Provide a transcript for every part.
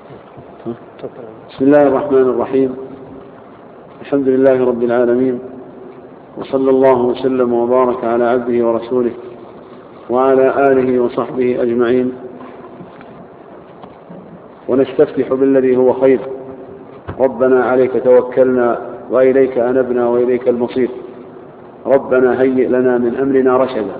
بسم الله الرحمن الرحيم. الحمد لله رب العالمين، وصلى الله وسلم وبارك على عبده ورسوله وعلى آله وصحبه أجمعين. ونستفتح بالذي هو خير. ربنا عليك توكلنا وإليك أنبنا وإليك المصير. ربنا هيئ لنا من أمرنا رشدا.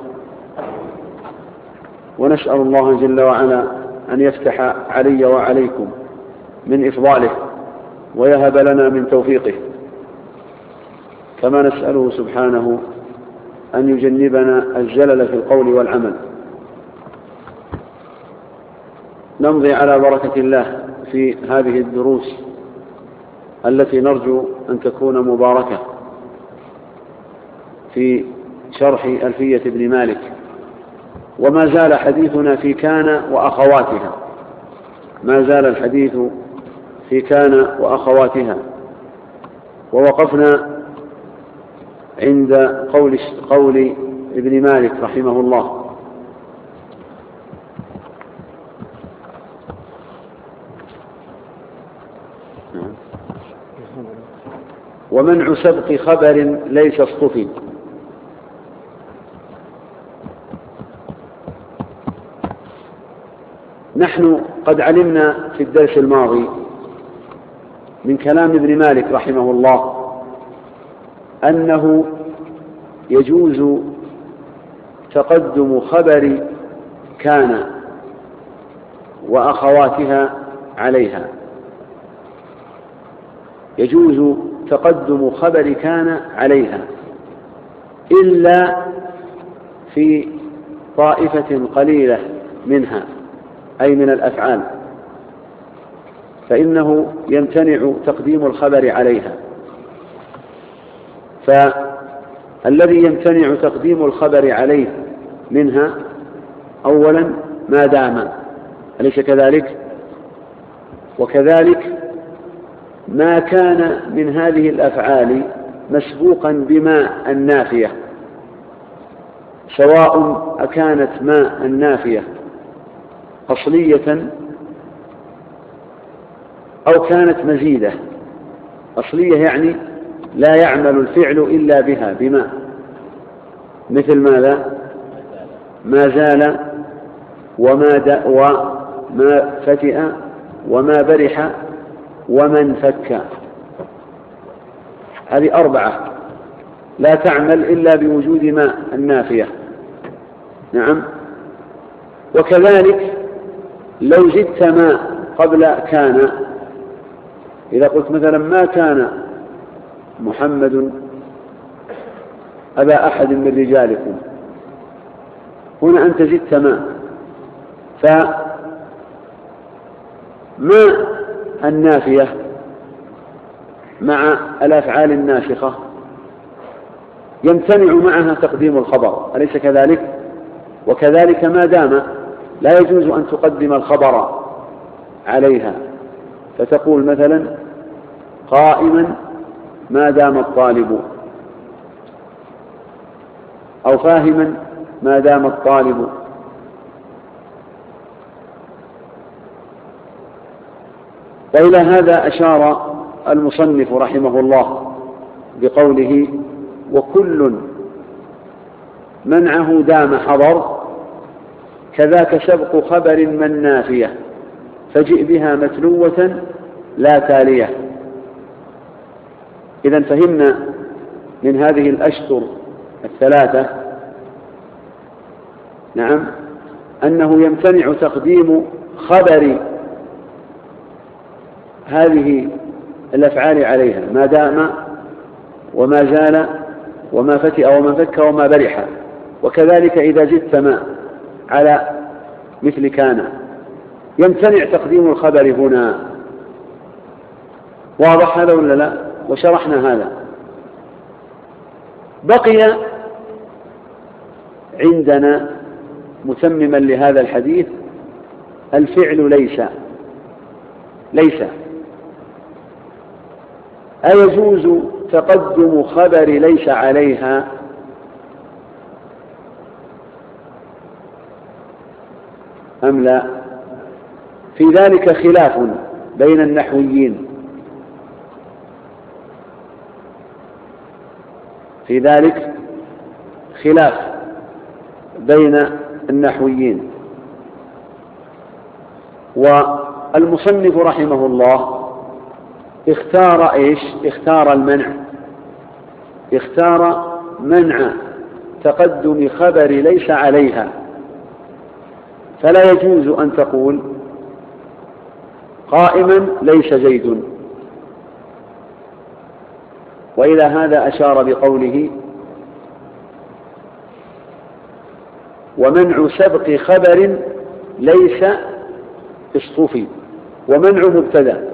ونسأل الله جل وعلا أن يفتح علي وعليكم من إفضاله ويهب لنا من توفيقه، كما نسأله سبحانه أن يجنبنا الزلل في القول والعمل. نمضي على بركة الله في هذه الدروس التي نرجو أن تكون مباركة في شرح ألفية ابن مالك. وما زال حديثنا في كان وأخواتها، ما زال الحديث في كان وأخواتها. ووقفنا عند قول ابن مالك رحمه الله: ومنع سبق خبر ليس اصطفي. نحن قد علمنا في الدرس الماضي من كلام ابن مالك رحمه الله أنه يجوز تقدم خبر كان وأخواتها عليها، يجوز تقدم خبر كان عليها إلا في طائفة قليلة منها، أي من الأفعال، فإنه يمتنع تقديم الخبر عليها. فالذي يمتنع تقديم الخبر عليه منها أولا ما دام، أليس كذلك؟ وكذلك ما كان من هذه الأفعال مسبوقا بما النافية، سواء أكانت ما النافية أصلية أو كانت مزيدة. أصلية يعني لا يعمل الفعل إلا بها، بما، مثل ماذا؟ ما زال وما فتئ وما برح ومن فك. هذه أربعة لا تعمل إلا بوجود ما النافية. نعم. وكذلك لو زدت ما قبل كان، إذا قلت مثلا ما كان محمد أبا أحد من رجالكم، هنا أنت زدت ما، فما النافية مع الأفعال الناسخة يمتنع معها تقديم الخبر، أليس كذلك؟ وكذلك ما دام لا يجوز أن تقدم الخبر عليها، فتقول مثلا قائما ما دام الطالب، أو فاهما ما دام الطالب. وإلى هذا أشار المصنف رحمه الله بقوله: وكل منعه دام حضر، كذاك سبق خبر من نافية، فجئ بها متلوة لا تالية. إذن فهمنا من هذه الأشطر الثلاثة، نعم، أنه يمتنع تقديم خبر هذه الأفعال عليها ما دام وما زال وما فتئ وما فك وما برح. وكذلك إذا زدت ما على مثل كان يمتنع تقديم الخبر هنا. واضح هذا ولا لا؟ وشرحنا هذا. بقي عندنا متمما لهذا الحديث الفعل ليس. أيجوز تقدم خبر ليس عليها؟ أم لا؟ في ذلك خلاف بين النحويين في ذلك خلاف بين النحويين. والمصنف رحمه الله اختار ايش؟ اختار المنع، اختار منع تقدم خبر ليس عليها، فلا يجوز أن تقول قائما ليس زيد. وإلى هذا أشار بقوله ومنع سبق خبر ليس اصطفي، ومنع مبتدأ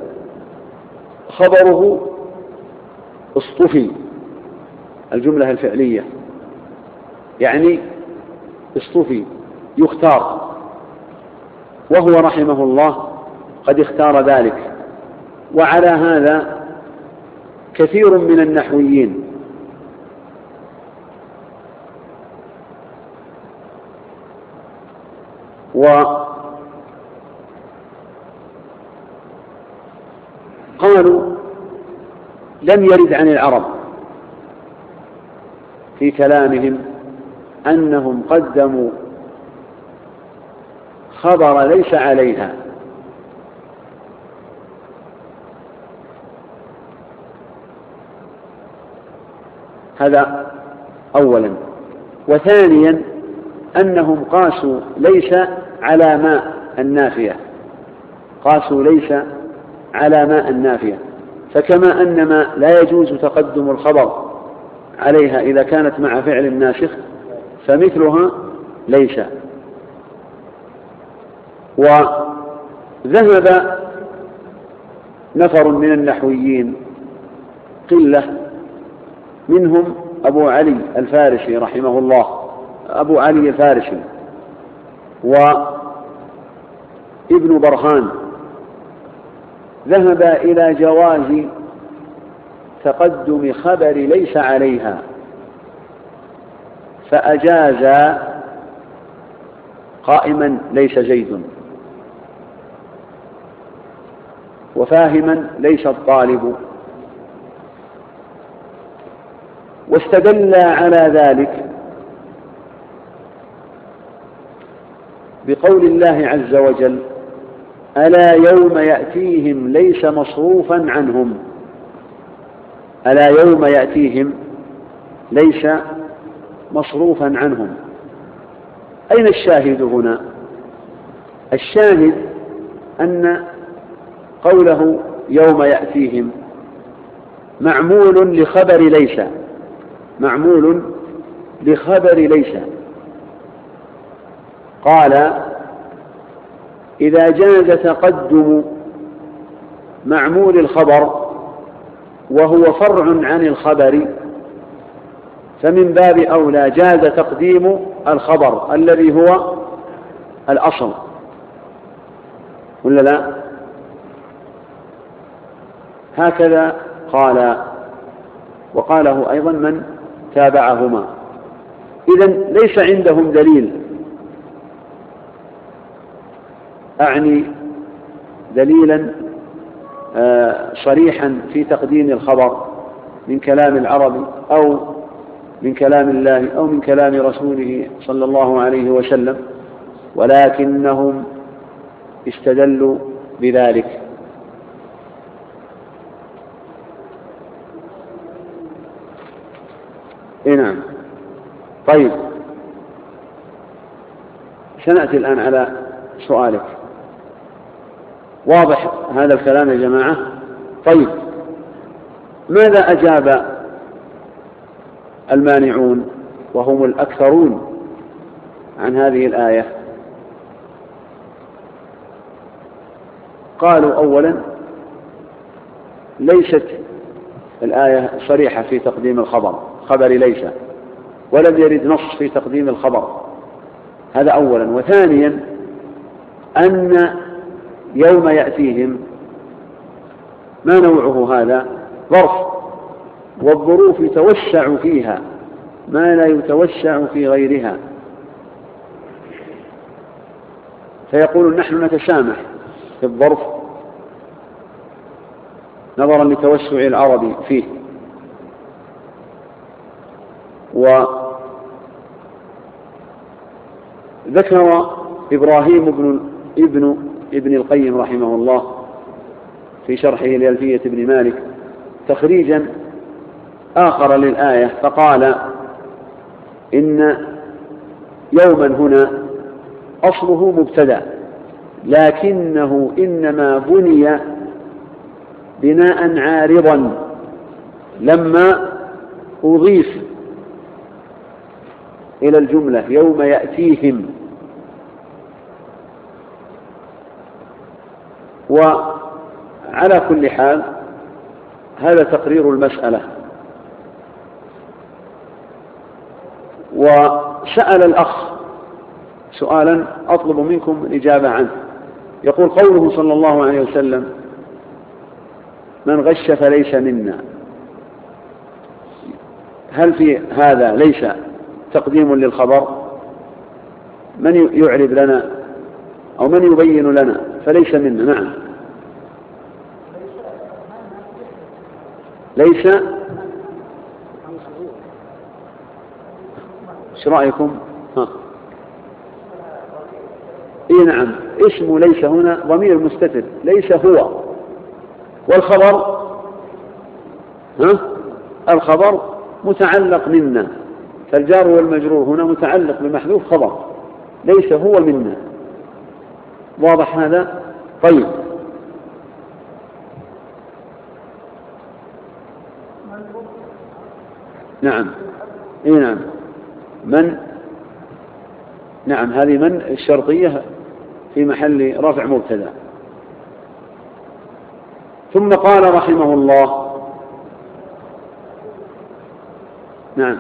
خبره اصطفي الجملة الفعلية، يعني اصطفي يختار، وهو رحمه الله قد اختار ذلك. وعلى هذا كثير من النحويين وقالوا لم يرد عن العرب في كلامهم أنهم قدموا خبر ليس عليها، هذا أولا. وثانيا أنهم قاسوا ليس على ما النافية، قاسوا ليس على ما النافية، فكما أن ما لا يجوز تقدم الخبر عليها إذا كانت مع فعل ناسخ فمثلها ليس. وذهب نفر من النحويين قلة منهم أبو علي الفارسي رحمه الله، أبو علي الفارسي وابن برهان، ذهب إلى جواز تقدم خبر ليس عليها، فأجاز قائما ليس زيد، وفاهما ليس الطالب، واستدل على ذلك بقول الله عز وجل ألا يوم يأتيهم ليس مصروفا عنهم، ألا يوم يأتيهم ليس مصروفا عنهم. أين الشاهد هنا؟ الشاهد أن قوله يوم يأتيهم معمول لخبر ليس، معمول لخبر ليس. قال إذا جاز تقدم معمول الخبر وهو فرع عن الخبر فمن باب أولى جاز تقديم الخبر الذي هو الأصل، ولا لا؟ هكذا قال، وقاله أيضا من تابعهما. إذن ليس عندهم دليل، أعني دليلا صريحا في تقديم الخبر من كلام العرب أو من كلام الله أو من كلام رسوله صلى الله عليه وسلم، ولكنهم استدلوا بذلك. نعم. طيب، سنأتي الآن على سؤالك. واضح هذا الكلام يا جماعة؟ طيب، ماذا أجاب المانعون وهم الأكثرون عن هذه الآية؟ قالوا أولا ليست الآية صريحة في تقديم الخبر، خبر ليس، ولم يرد نص في تقديم الخبر، هذا أولا. وثانيا أن يوم يأتيهم ما نوعه؟ هذا ظرف، والظروف يتوسع فيها ما لا يتوسع في غيرها، فيقول نحن نتسامح في الظرف نظرا لتوسع العرب فيه. وذكر إبراهيم ابن القيم رحمه الله في شرحه لألفية ابن مالك تخريجا آخر للآية، فقال إن يوما هنا أصله مبتدأ، لكنه إنما بني بناء عارضا لما أضيف إلى الجملة يوم يأتيهم. وعلى كل حال هذا تقرير المسألة. وسأل الأخ سؤالا أطلب منكم الإجابة عنه، يقول قوله صلى الله عليه وسلم من غش فليس منا، هل في هذا ليس تقديم للخبر؟ من يعرب لنا أو من يبين لنا فليس منا؟ نعم، ليس. ايش رأيكم؟ اي نعم، اسم ليس هنا ضمير مستتر، ليس هو، والخبر الخبر متعلق منا، فالجار والمجرور هنا متعلق بمحذوف خبر، ليس هو منا. واضح هذا؟ طيب، نعم، اي نعم، من، نعم، هذه من الشرطية في محل رفع مبتدأ. ثم قال رحمه الله، نعم،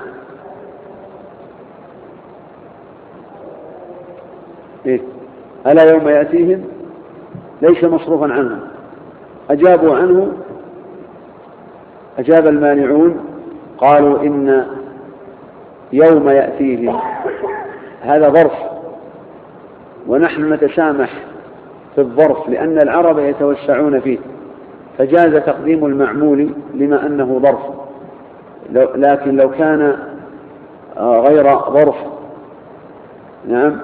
إيه؟ ألا يوم يأتيهم ليس مصروفا عنه، أجابوا عنه، أجاب المانعون قالوا إن يوم يأتيهم هذا ظرف، ونحن نتسامح في الظرف لأن العرب يتوسعون فيه، فجاز تقديم المعمول لما أنه ظرف، لكن لو كان غير ظرف نعم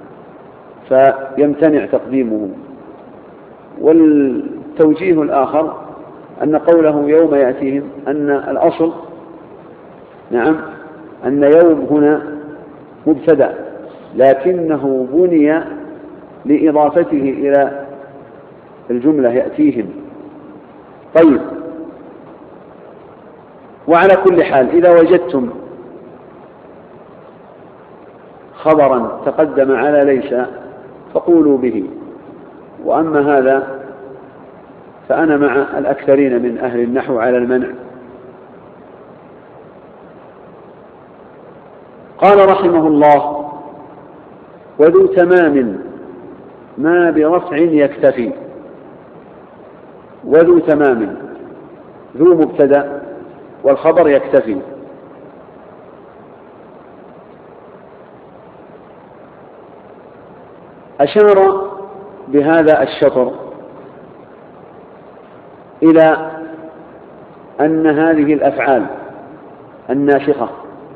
فيمتنع تقديمه. والتوجيه الآخر أن قوله يوم يأتيهم أن الأصل نعم أن يوم هنا مبتدأ، لكنه بني لإضافته إلى الجملة يأتيهم. طيب، وعلى كل حال إذا وجدتم خبرا تقدم على ليس فقولوا به، وأما هذا فأنا مع الأكثرين من أهل النحو على المنع. قال رحمه الله وذو تمام ما برفع يكتفي. وذو تمام، ذو مبتدأ والخبر يكتفي. أشار بهذا الشطر إلى أن هذه الأفعال الناسخة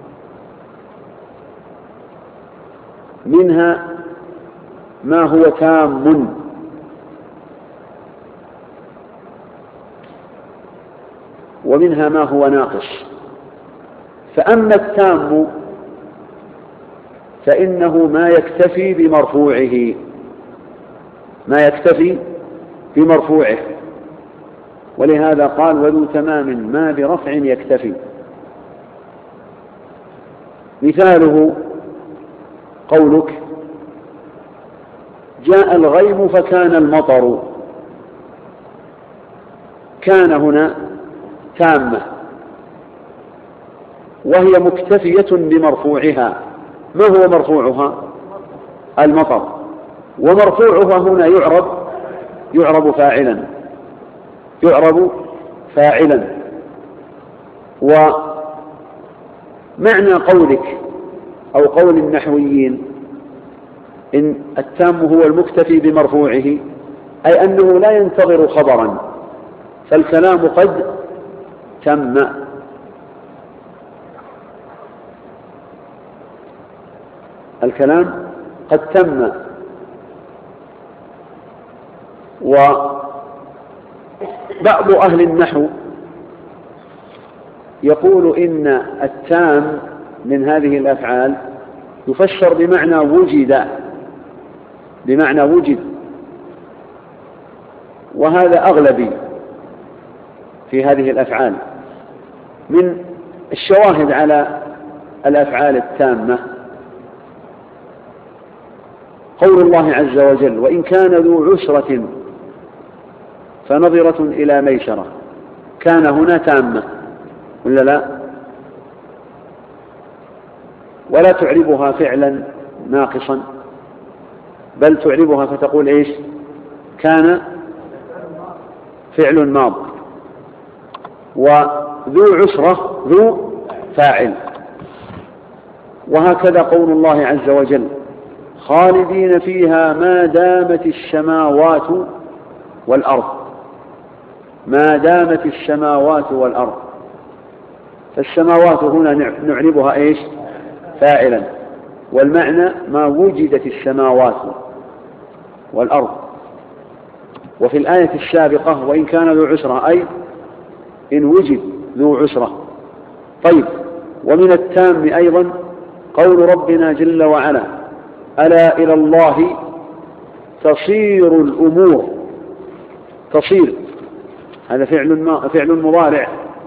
منها ما هو تام ومنها ما هو ناقص. فأما التام فإنه ما يكتفي بمرفوعه، ما يكتفي بمرفوعه، ولهذا قال وذو تمام ما برفع يكتفي. مثاله قولك جاء الغيم فكان المطر، كان هنا تامة وهي مكتفية بمرفوعها. ما هو مرفوعها؟ المطر، ومرفوعها هنا يعرب فاعلا، يعرب فاعلا. ومعنى قولك أو قول النحويين إن التام هو المكتفي بمرفوعه، أي أنه لا ينتظر خبرا، فالكلام قد تم. الكلام قد تم. وبعض أهل النحو يقول إن التام من هذه الأفعال يفسر بمعنى وجد، بمعنى وجد، وهذا أغلبي في هذه الأفعال. من الشواهد على الأفعال التامة قول الله عز وجل: وإن كان ذو عسرة فنظرة إلى ميسرة. كان هنا تامة ولا لا؟ ولا تعربها فعلا ناقصا، بل تعربها فتقول إيش؟ كان فعل ماض، وذو عسرة ذو فاعل. وهكذا قول الله عز وجل: خالدين فيها ما دامت السماوات والأرض. ما دامت السماوات والأرض، فالسماوات هنا نعربها إيش؟ فاعلا، والمعنى ما وجدت السماوات والأرض. وفي الآية السابقة: وإن كان ذو عسرة، أي إن وجد ذو عسرة. طيب، ومن التام أيضا قول ربنا جل وعلا: ألا إلى الله تصير الأمور. تصير هذا فعل مضارع،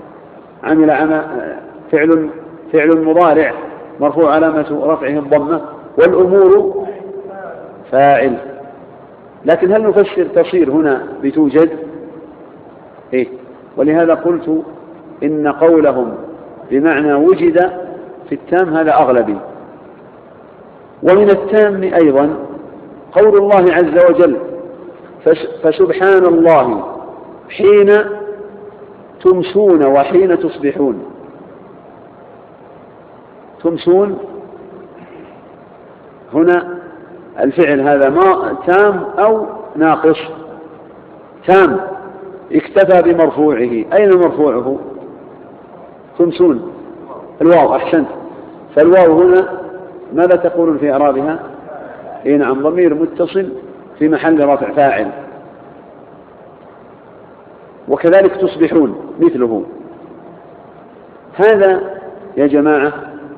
فعل مضارع مرفوع علامة رفعه الضمة، والأمور فاعل. لكن هل نفسر تصير هنا بتوجد؟ إيه؟ ولهذا قلت إن قولهم بمعنى وجد في التام هذا أغلبي. ومن التام أيضا قول الله عز وجل: فسبحان الله حين تمسون وحين تصبحون. تمسون هنا الفعل هذا ما تام أو ناقص؟ تام، اكتفى بمرفوعه. أين مرفوعه؟ تمسون، الواو. أحسنت. فالواو هنا ماذا تقول في إعرابها؟ إيه نعم، ضمير متصل في محل رفع فاعل. وكذلك تصبحون مثله. هذا يا جماعة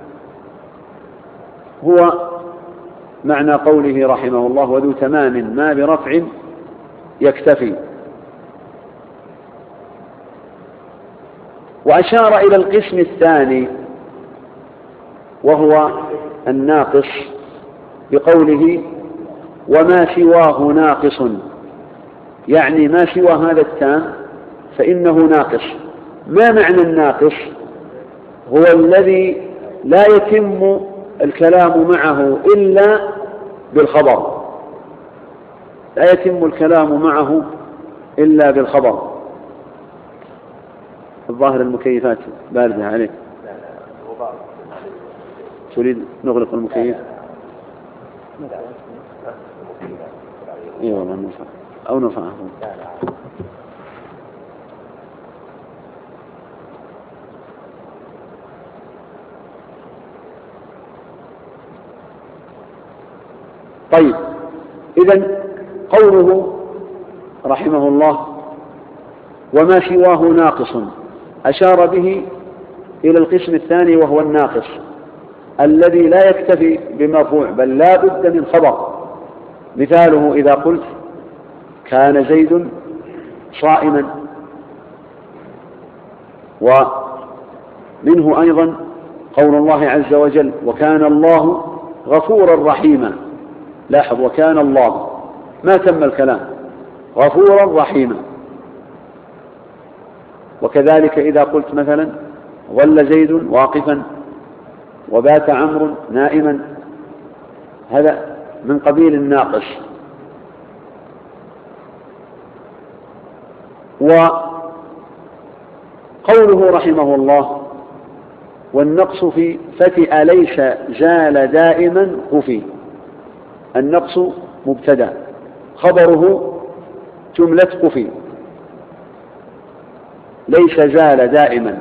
هو معنى قوله رحمه الله: وذو تمام ما برفع يكتفي. وأشار إلى القسم الثاني وهو الناقص بقوله: وما سواه ناقص. يعني ما سوى هذا التام فإنه ناقص. ما معنى الناقص؟ هو الذي لا يتم الكلام معه إلا بالخبر. لا يتم الكلام معه إلا بالخبر. الظاهر المكيفات باردة عليك. تريد نغلق المكيف؟ اي والله نرفع او نرفعه. طيب، إذن قوله رحمه الله: وما سواه ناقص، أشار به إلى القسم الثاني وهو الناقص الذي لا يكتفي بمرفوع بل لا بد من خبر. مثاله إذا قلت: كان زيد صائما. ومنه أيضا قول الله عز وجل: وكان الله غفورا رحيما. لاحظ: وكان الله، ما تم الكلام، غفورا رحيما. وكذلك إذا قلت مثلا: ظل زيد واقفا وبات عمرو نائما، هذا من قبيل الناقص. وقوله رحمه الله: والنقص في فتئ ليس زال دائما خفي. النقص مبتدأ، خبره جملة خفي. ليس زال دائما،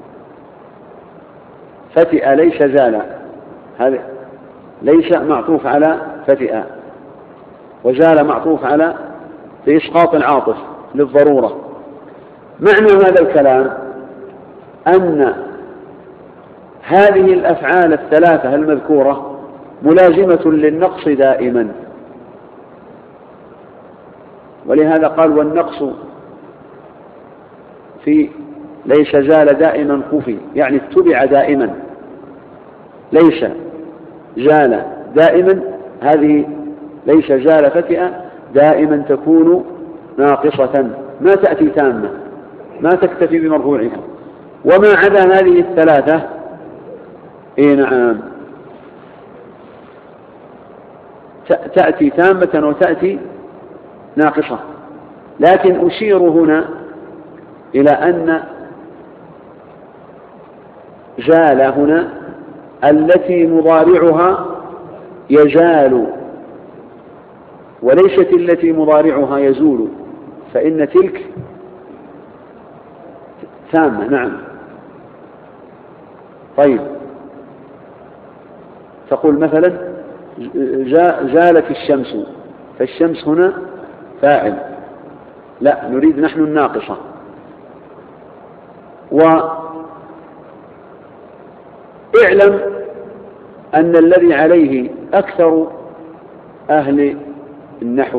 فتئ ليس زال، هذا ليس معطوف على فتئ، وزال معطوف على بإسقاط العاطف للضرورة. معنى هذا الكلام أن هذه الأفعال الثلاثة المذكورة ملازمة للنقص دائما، ولهذا قال والنقص في ليس زال دائما خفي، يعني اتبع دائما. ليس زال دائما، هذه ليس زال فتئة دائما تكون ناقصة، ما تأتي تامة، ما تكتفي بمرفوعها. وما عدا هذه الثلاثة نعم تأتي تامة وتأتي ناقصة. لكن أشير هنا إلى أن زال هنا التي مضارعها يزال، وليست التي مضارعها يزول، فإن تلك تامة. نعم. طيب، تقول مثلا زالت الشمس، فالشمس هنا فاعل، لا، نريد نحن الناقصة. واعلم أن الذي عليه أكثر أهل النحو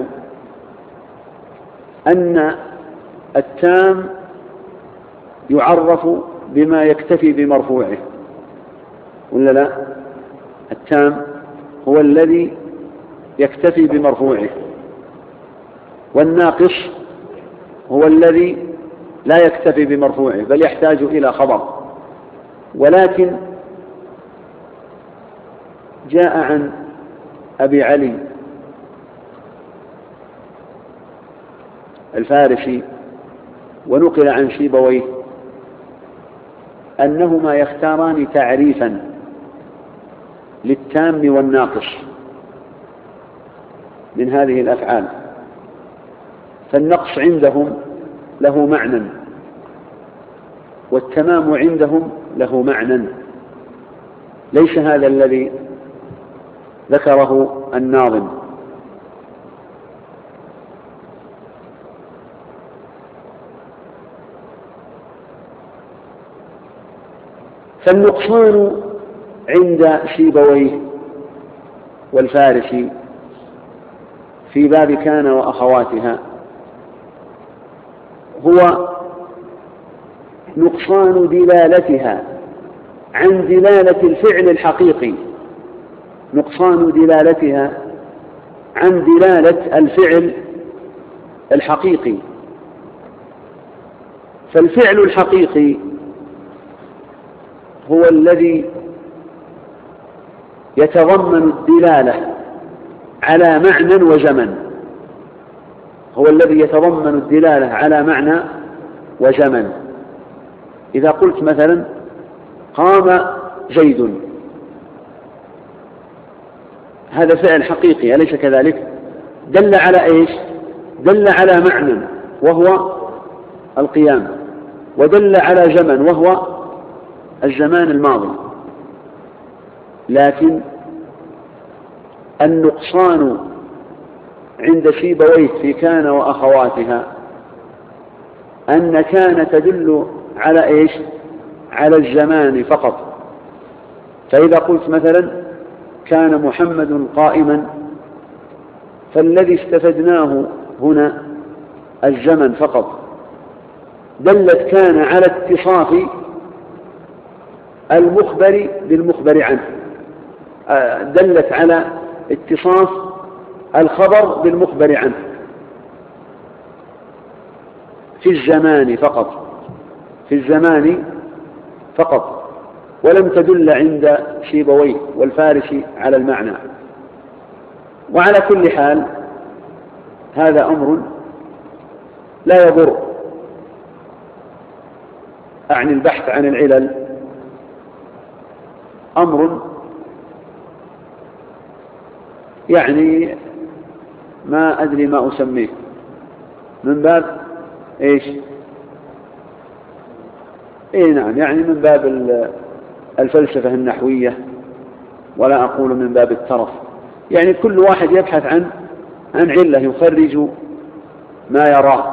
أن التام يعرف بما يكتفي بمرفوعه، ولا لا؟ التام هو الذي يكتفي بمرفوعه، والناقص هو الذي لا يكتفي بمرفوعه بل يحتاج إلى خبر. ولكن جاء عن أبي علي الفارسي ونقل عن سيبويه أنهما يختاران تعريفا للتام والناقص من هذه الأفعال. فالنقص عندهم له معنى، والتمام عندهم له معنى، ليس هذا الذي ذكره الناظم. فالنقصان عند سيبويه والفارسي في باب كان وأخواتها هو نقصان دلالتها عن دلالة الفعل الحقيقي، نقصان دلالتها عن دلالة الفعل الحقيقي. فالفعل الحقيقي هو الذي يتضمن الدلالة على معنى وزمن، هو الذي يتضمن الدلالة على معنى وزمن. إذا قلت مثلا قام زيد، هذا فعل حقيقي أليس كذلك؟ دل على إيش؟ دل على معنى وهو القيام، ودل على زمن وهو الزمان الماضي. لكن النقصان عند سيبويه في كان وأخواتها أن كان تدل على إيش؟ على الزمان فقط. فإذا قلت مثلا كان محمد قائما، فالذي استفدناه هنا الزمن فقط. دلت كان على اتصاف المخبر بالمخبر عنه، دلت على اتصاف الخبر بالمخبر عنه في الزمان فقط، في الزمان فقط، ولم تدل عند سيبويه والفارسي على المعنى. وعلى كل حال هذا أمر لا يضر، أعني البحث عن العلل أمر يعني ما أدري ما أسميه، من باب إيش؟ إيه نعم، يعني من باب الفلسفة النحوية، ولا أقول من باب الترف. يعني كل واحد يبحث عن علة يخرج ما يراه.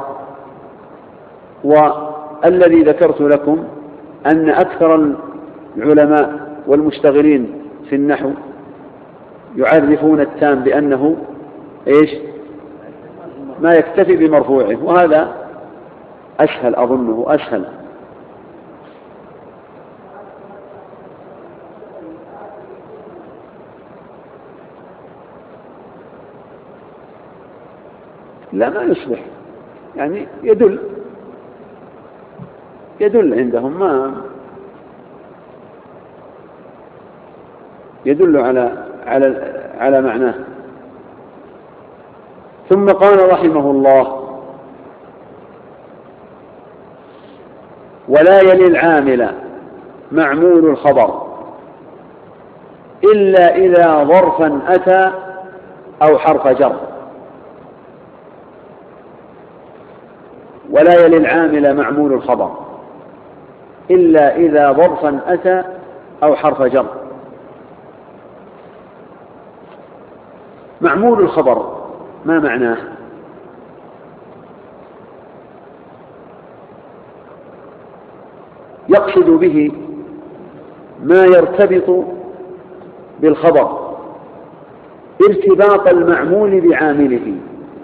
والذي ذكرت لكم أن أكثر العلماء والمشتغلين في النحو يعرفون التام بأنه إيش؟ ما يكتفي بمرفوعه، وهذا أسهل، أظنه أسهل. لا، ما يصلح، يعني يدل عندهم، ما يدل على معناه. ثم قال رحمه الله: ولا يلي العامل معمول الخبر إلا إذا ظرفا أتى أو حرف جر. ولا يلي العامل معمول الخبر إلا إذا ظرفا أتى أو حرف جر. معمول الخبر ما معناه؟ يقصد به ما يرتبط بالخبر ارتباط المعمول بعامله،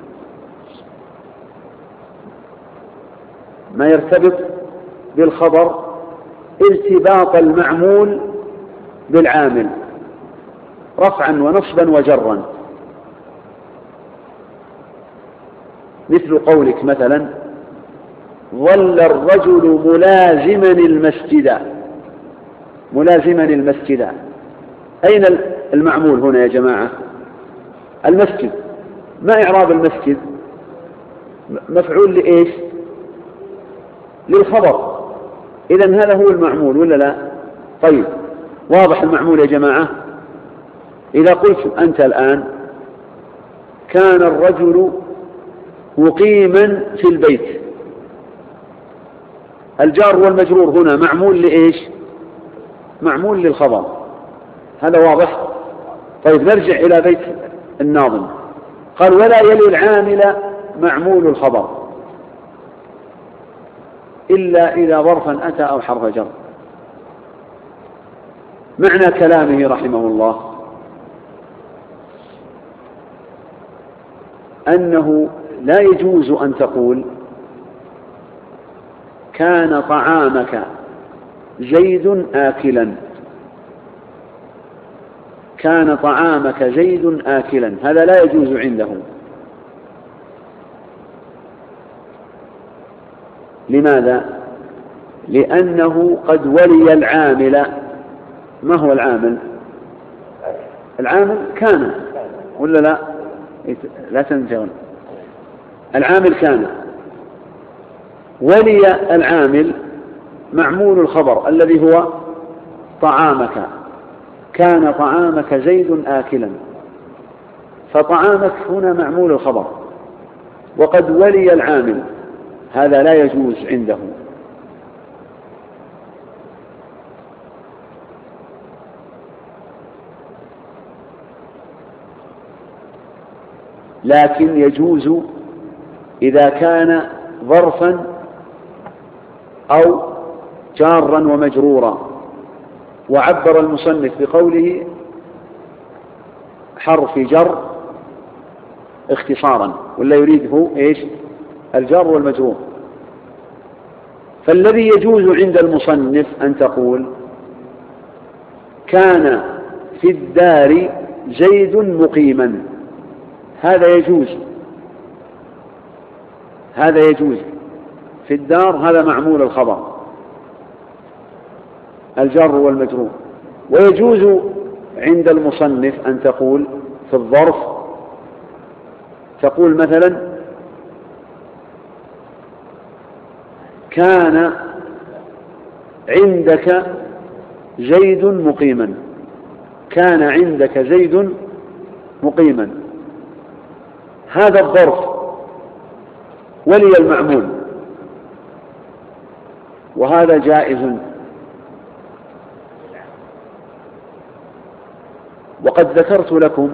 ما يرتبط بالخبر ارتباط المعمول بالعامل، رفعا ونصبا وجرا. مثل قولك مثلا: ظل الرجل ملازما المسجد. ملازما المسجد، أين المعمول هنا يا جماعة؟ المسجد. ما إعراب المسجد؟ مفعول لإيش؟ للخبر. إذن هذا هو المعمول ولا لا؟ طيب، واضح المعمول يا جماعة؟ إذا قلت أنت الآن: كان الرجل مقيما في البيت، الجار والمجرور هنا معمول لإيش؟ معمول للخبر. هذا واضح؟ طيب، نرجع إلى بيت الناظم. قال: ولا يلي العامل معمول الخبر إلا إذا ظرفا أتى أو حرف جر. معنى كلامه رحمه الله أنه لا يجوز أن تقول: كان طعامك زيد آكلا. كان طعامك زيد آكلا، هذا لا يجوز عنده. لماذا؟ لأنه قد ولي العامل. ما هو العامل؟ العامل كان، ولا لا؟ لا تنسون، العامل كان. ولي العامل معمول الخبر الذي هو طعامك. كان طعامك زيد آكلا، فطعامك هنا معمول الخبر، وقد ولي العامل، هذا لا يجوز عنده. لكن يجوز إذا كان ظرفا أو جارا ومجرورا. وعبر المصنف بقوله حرف جر اختصارا، ولا يريده إيش؟ الجار والمجرور. فالذي يجوز عند المصنف أن تقول: كان في الدار زيد مقيما. هذا يجوز، هذا يجوز في الدار، هذا معمول الخبر الجار والمجرور. ويجوز عند المصنف أن تقول في الظرف، تقول مثلا: كان عندك زيد مقيما. كان عندك زيد مقيما، هذا الظرف ولي المعمول، وهذا جائز. وقد ذكرت لكم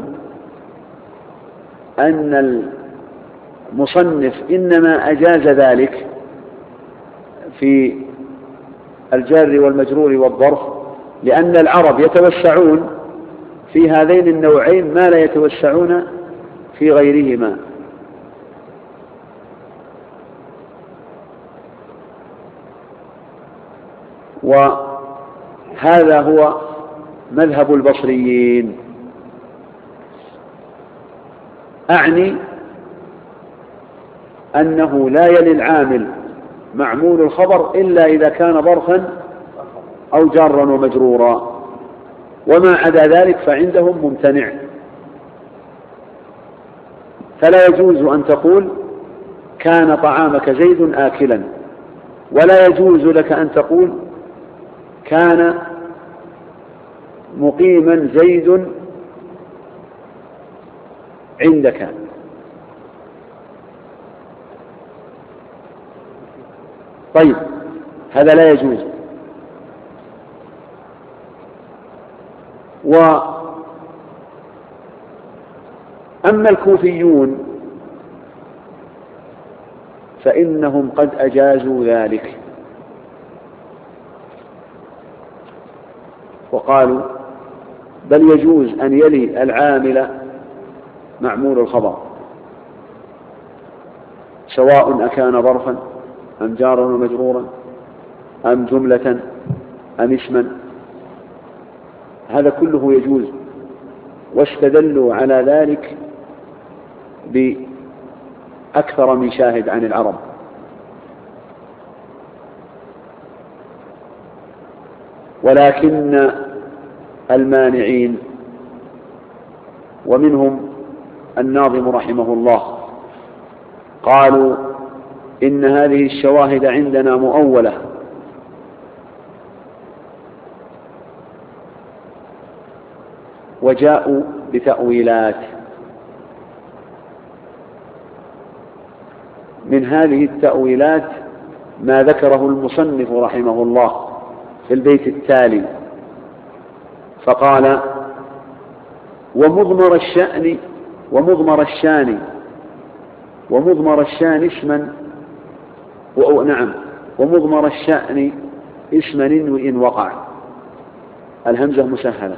أن المصنف إنما أجاز ذلك في الجار والمجرور والظرف لأن العرب يتوسعون في هذين النوعين ما لا يتوسعون في غيرهما. وهذا هو مذهب البصريين. أعني أنه لا يلي العامل معمول الخبر إلا إذا كان ظرفا أو جارا ومجرورا، وما عدا ذلك فعندهم ممتنع. فلا يجوز أن تقول كان طعامك زيد آكلا، ولا يجوز لك أن تقول كان مقيما زيد عندك. طيب، هذا لا يجوز. أما الكوفيون فإنهم قد أجازوا ذلك، وقالوا بل يجوز أن يلي العامل معمول الخبر سواء أكان ظرفا أم جارا ومجرورا أم جملة أم اسما، هذا كله يجوز. واستدلوا على ذلك بأكثر من شاهد عن العرب. ولكن المانعين ومنهم الناظم رحمه الله قالوا إن هذه الشواهد عندنا مؤولة، وجاءوا بتأويلات. من هذه التأويلات ما ذكره المصنف رحمه الله في البيت التالي، فقال ومضمر الشان اسما ومضمر الشأن اسما وإن وقع، الهمزة مسهلة،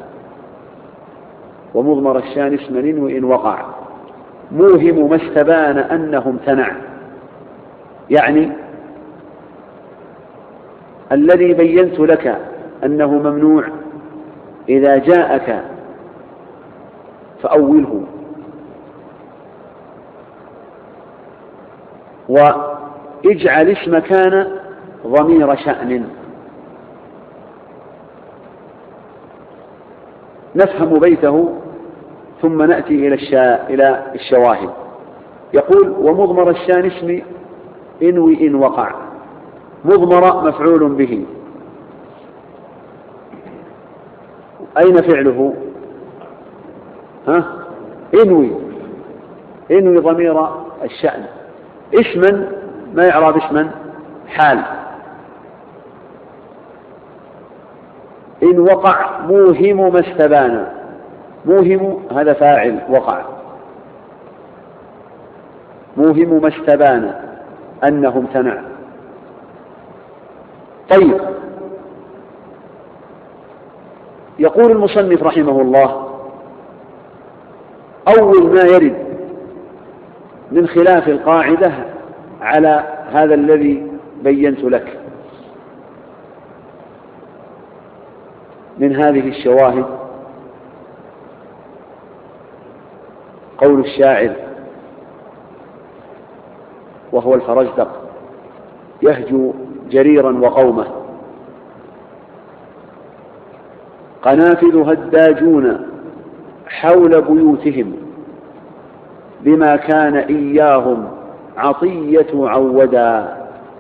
ومضمر الشان اسما وإن وقع موهم ما استبان أنه امتنع، يعني الذي بينت لك أنه ممنوع إذا جاءك فأوله، واجعل اسم كان ضمير شأن. نفهم بيته ثم نأتي إلى الشواهد. يقول ومضمر الشان اسم إن وقع. مضمر مفعول به، أين فعله؟ إنوي ضمير الشأن. اسما ما يعرب اسما حال. إن وقع موهم ما استبان. موهم هذا فاعل وقع، موهم ما استبان أنه امتنع. طيب، يقول المصنف رحمه الله أول ما يرد من خلاف القاعدة على هذا الذي بينت لك من هذه الشواهد قول الشاعر وهو الفرزدق يهجو جريرا وقومه: قنافذ هداجون حول بيوتهم بما كان إياهم عطية عودا.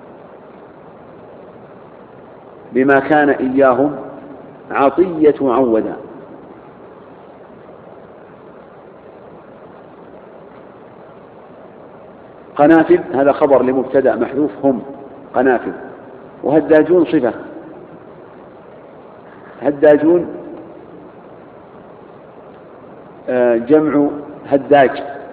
بما كان إياهم عطية عودا. قنافذ هذا خبر لمبتدأ محذوف هم قنافذ، وهداجون صفة. هداجون جمع هداج،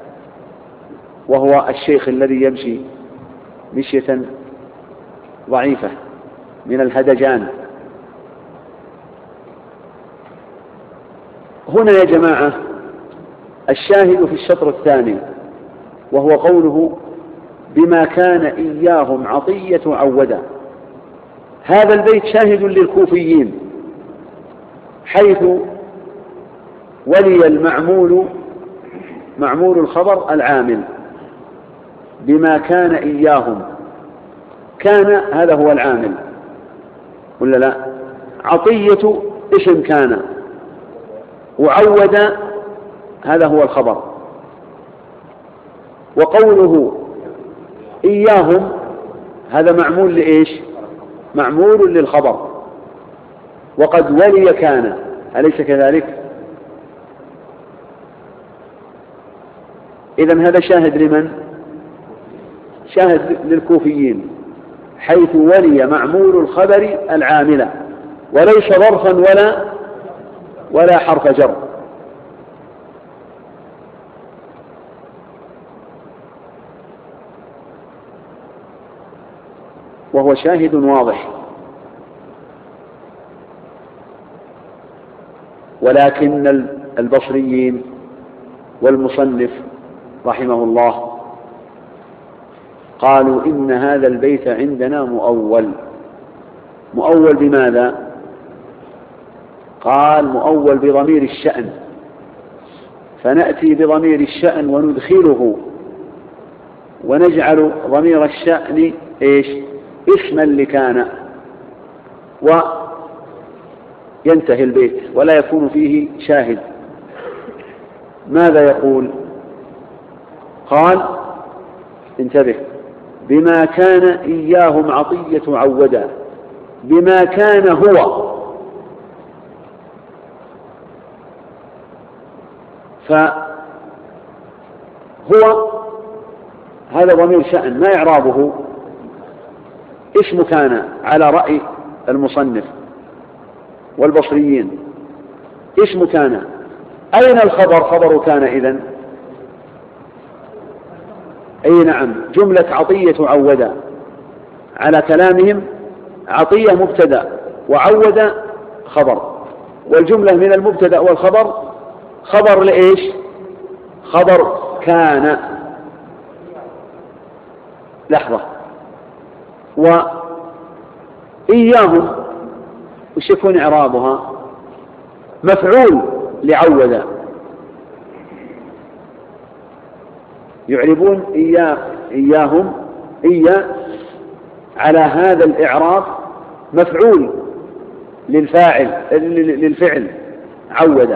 وهو الشيخ الذي يمشي مشية ضعيفة من الهدجان. هنا يا جماعة الشاهد في الشطر الثاني، وهو قوله بما كان إياهم عطية عودا. هذا البيت شاهد للكوفيين، حيث ولي المعمول معمول الخبر العامل بما كان إياهم. كان هذا هو العامل ولا لا؟ عطية اسم كان، وعود هذا هو الخبر. وقوله إياهم هذا معمول لإيش؟ معمول للخبر. وقد ولي كان، أليس كذلك؟ إذن هذا شاهد لمن؟ شاهد للكوفيين، حيث ولي معمول الخبر العامل، وليس ظرفا ولا حرف جر. وهو شاهد واضح. ولكن البصريين والمصنف رحمه الله قالوا إن هذا البيت عندنا مؤول. مؤول بماذا؟ قال مؤول بضمير الشأن، فنأتي بضمير الشأن وندخله ونجعل ضمير الشأن إيش؟ اسما لكان، وينتهي البيت ولا يكون فيه شاهد. ماذا يقول؟ قال انتبه، بما كان إياهم عطية عودا. بما كان هو، فهو هذا ضمير شأن ما إعرابه؟ اسم كان على رأي المصنف والبصريين، اسم كان. أين الخبر؟ خبر كان إذن؟ أي نعم، جملة عطية عودا. على كلامهم عطية مبتدأ وعود خبر، والجملة من المبتدأ والخبر خبر لإيش؟ خبر كان. لحظة. وإياهم وش يكون إعرابها؟ مفعول لعود. يعربون إياهم على هذا الإعراب مفعول للفعل عود.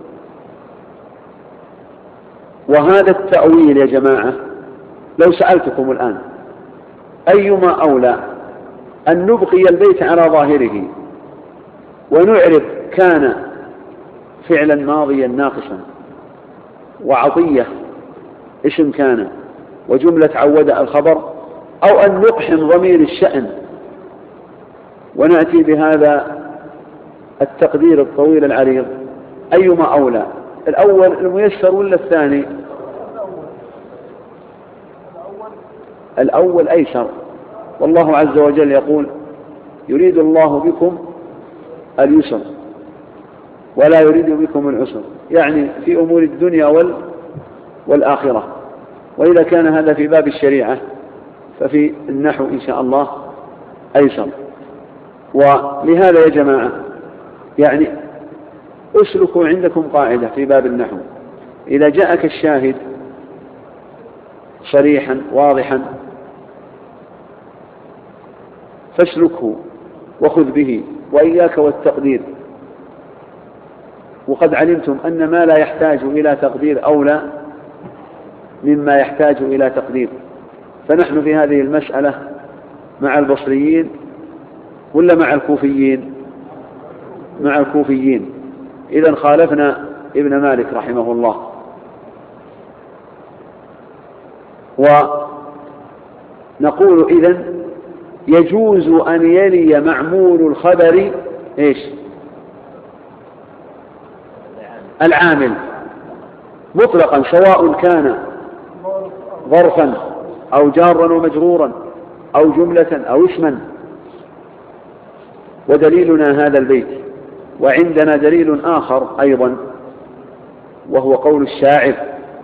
وهذا التأويل يا جماعة لو سألتكم الآن أيما أولى أن نبقي البيت على ظاهره ونعرب كان فعلا ماضيا ناقصا وعطية اسم كان وجملة عود الخبر، أو أن نقحم ضمير الشأن ونأتي بهذا التقدير الطويل العريض؟ أيما أولى؟ الأول الميسر ولا الثاني؟ الأول أيسر. والله عز وجل يقول يريد الله بكم اليسر ولا يريد بكم العسر، يعني في أمور الدنيا والآخرة. وإذا كان هذا في باب الشريعة ففي النحو إن شاء الله أيسر. ولهذا يا جماعة يعني أسلكوا عندكم قاعدة في باب النحو: إذا جاءك الشاهد صريحا واضحا فاسلكه وخذ به، وإياك والتقدير. وقد علمتم أن ما لا يحتاج إلى تقدير أولى مما يحتاج إلى تقدير. فنحن في هذه المسألة مع البصريين ولا مع الكوفيين؟ مع الكوفيين. إذن خالفنا ابن مالك رحمه الله. ونقول إذن يجوز أن يلي معمول الخبر إيش؟ العامل مطلقا، سواء كان ظرفا أو جارا ومجرورا أو جملة أو اسما. ودليلنا هذا البيت. وعندنا دليل آخر أيضا، وهو قول الشاعر: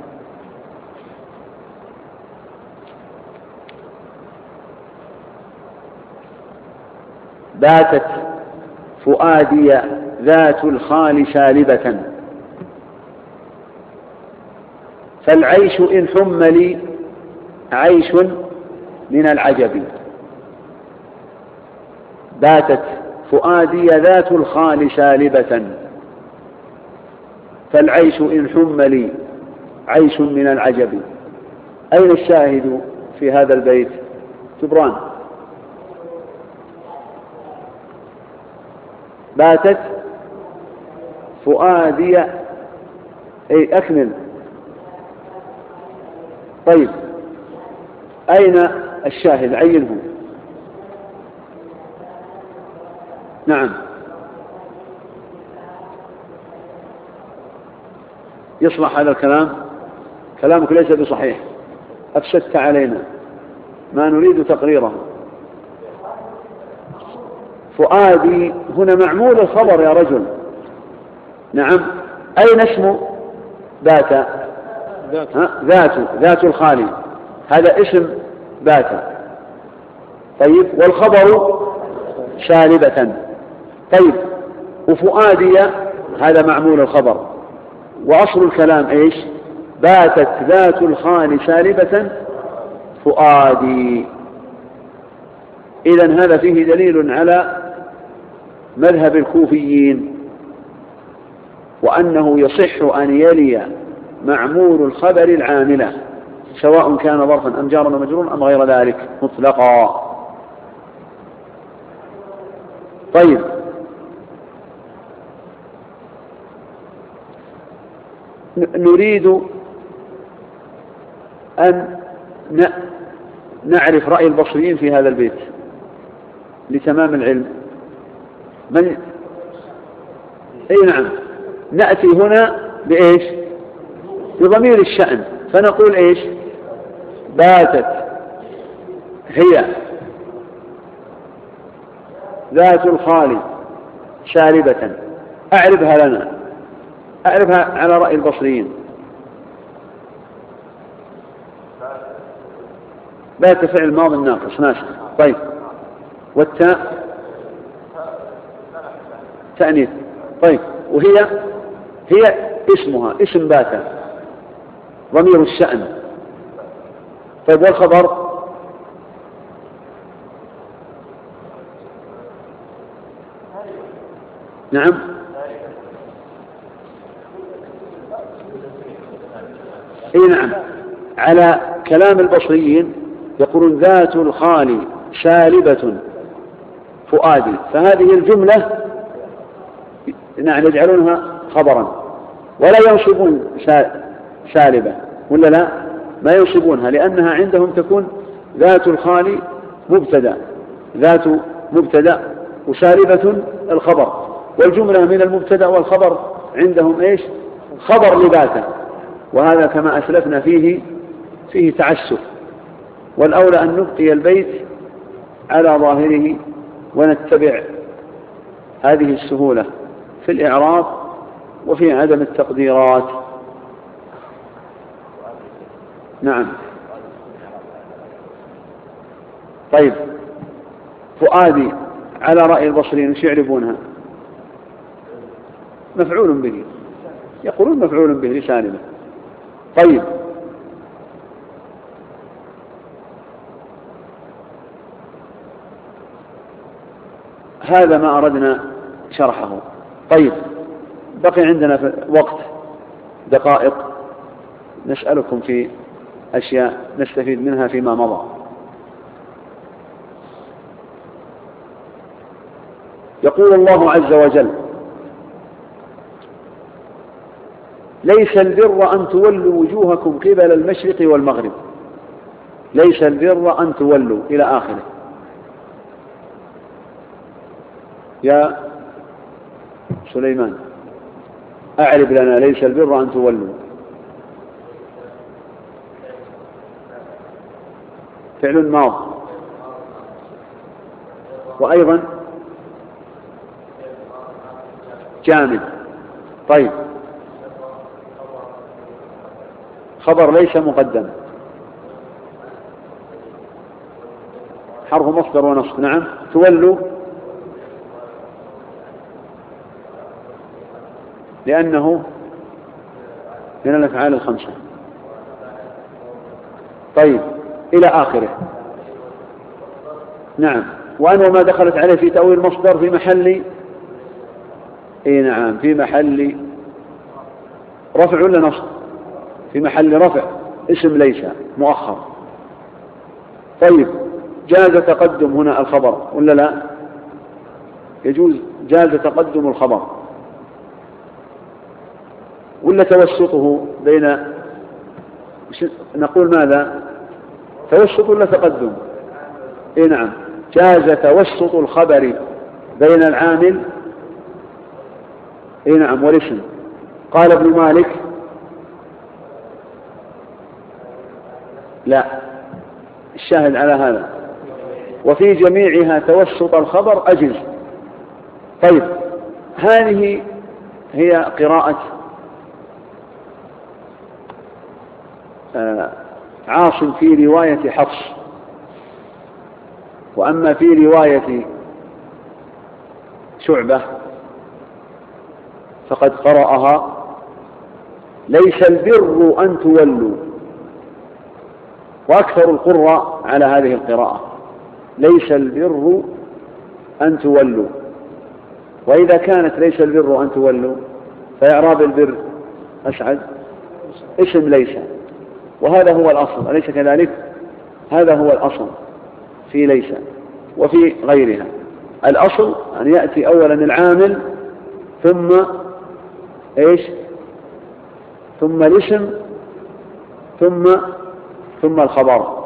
باتت فؤادي ذات الخال سالبة، فالعيش إن حم لي عيش من العجب. باتت فؤادي ذات الخال سالبة، فالعيش إن حم لي عيش من العجب. أين الشاهد في هذا البيت؟ جبران. باتت فؤادي، أي أكمل. طيب أين الشاهد؟ عينه. نعم، يصلح هذا الكلام؟ كلامك ليس بصحيح، أفسدت علينا، ما نريد تقريره. فؤادي هنا معمول الخبر يا رجل. نعم، أين اسم بات؟ ذات الخالي، هذا اسم بات. طيب، والخبر سالبة. طيب، وفؤادي هذا معمول الخبر، وأصل الكلام إيش؟ باتت ذات الخال سالبة فؤادي. إذن هذا فيه دليل على مذهب الكوفيين، وأنه يصح أن يلي معمول الخبر العاملة، سواء كان ظرفا أم جارا ومجرورا أم غير ذلك مطلقا. طيب، نريد أن نعرف رأي البصريين في هذا البيت لتمام العلم. أي نعم، نأتي هنا بإيش؟ بضمير الشأن، فنقول إيش؟ باتت هي ذات الخال سالبة. أعربها لنا، أعرفها على رأي البصريين. بات فعل ماض ناقص ناسخ. طيب، والتاء تأنيث. طيب، هي اسمها اسم بات ضمير الشأن. طيب، والخبر؟ نعم، اي نعم، على كلام البصريين يقولون ذات الخال سالبة فؤادي، فهذه الجملة نعم يجعلونها خبرا، ولا ينصبون سالبة، ولا لا؟ ما ينصبونها، لأنها عندهم تكون ذات الخال مبتدأ، ذات مبتدأ، وسالبة الخبر، والجملة من المبتدأ والخبر عندهم ايش؟ خبر لباته. وهذا كما أسلفنا فيه تعسف، والأولى أن نبقي البيت على ظاهره ونتبع هذه السهولة في الإعراب وفي عدم التقديرات. نعم. طيب، فؤادي على رأي البصريين ايش يعرفونها؟ مفعول به، يقولون مفعول به لسالبة. طيب، هذا ما أردنا شرحه. طيب، بقي عندنا وقت دقائق نسألكم في أشياء نستفيد منها فيما مضى. يقول الله عز وجل: ليس البر أن تولوا وجوهكم قبل المشرق والمغرب. ليس البر أن تولوا إلى آخره. يا سليمان أعرب لنا ليس البر أن تولوا. فعل ماض، وأيضا جامد. طيب خبر ليس مقدم، حرف مصدر ونصب. نعم تولوا لأنه من الأفعال الخمسة. طيب إلى آخره. نعم وأن وما دخلت عليه في تأويل مصدر في محل نعم في محل رفع ولا نصب؟ في محل رفع، اسم ليس مؤخر. طيب جاز تقدم هنا الخبر ولا لا؟ يجوز، جاز تقدم الخبر ولا توسطه بين، نقول ماذا؟ توسط ولا تقدم؟ نعم جاز توسط الخبر بين العامل نعم والاسم. قال ابن مالك لا، الشاهد على هذا وفي جميعها توسط الخبر أجز. طيب هذه هي قراءة عاصم في رواية حفص. وأما في رواية شعبة فقد قرأها ليس البر أن تولوا، وأكثر القراء على هذه القراءة ليس البر أن تولوا. وإذا كانت ليس البر أن تولوا فإعراب البر أسعد اسم ليس، وهذا هو الأصل أليس كذلك؟ هذا هو الأصل في ليس وفي غيرها. الأصل أن يأتي أولا العامل ثم ثم الاسم ثم الخبر.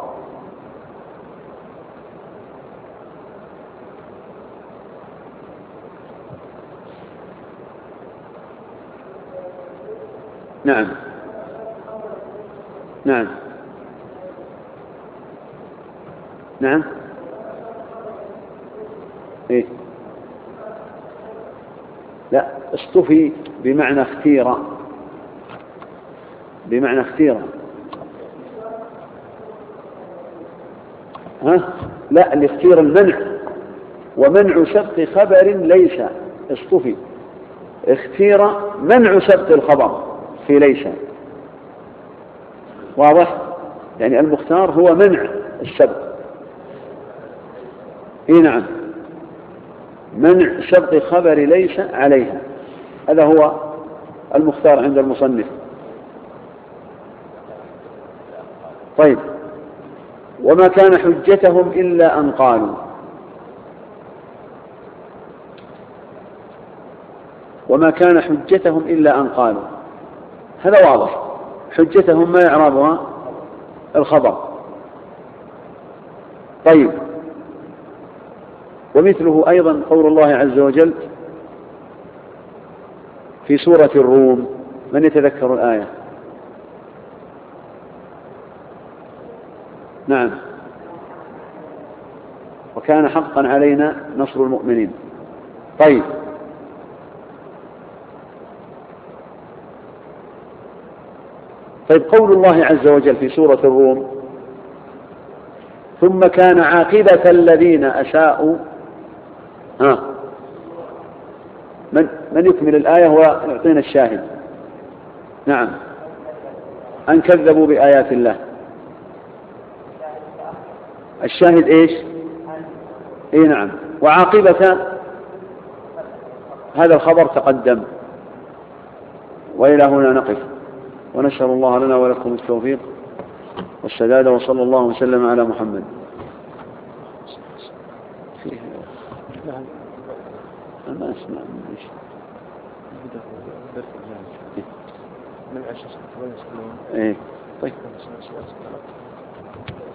نعم نعم نعم لا، اصطفي بمعنى اختير، بمعنى اختير. لا، الاختيار المنع، ومنع سبق خبر ليس. اصطفي اختير منع سبق الخبر في ليس، واضح؟ يعني المختار هو منع السبق. نعم منع سبق خبر ليس عليها، هذا هو المختار عند المصنف. طيب وما كان حجتهم إلا أن قالوا، وما كان حجتهم إلا أن قالوا، هذا واضح. حجتهم ما يعربها الخبر. طيب ومثله أيضا قول الله عز وجل في سورة الروم، من يتذكر الآية؟ نعم وكان حقا علينا نصر المؤمنين. طيب قول الله عز وجل في سورة الروم ثم كان عاقبة الذين أساءوا، من يكمل الآية ويعطينا الشاهد؟ نعم أن كذبوا بآيات الله. الشاهد إيش؟ نعم وعاقبة هذا الخبر تقدم. وإلى هنا نقف، ونسأل الله لنا ولكم التوفيق والسداد، وصلى الله وسلم على محمد. ما أسمع من طيب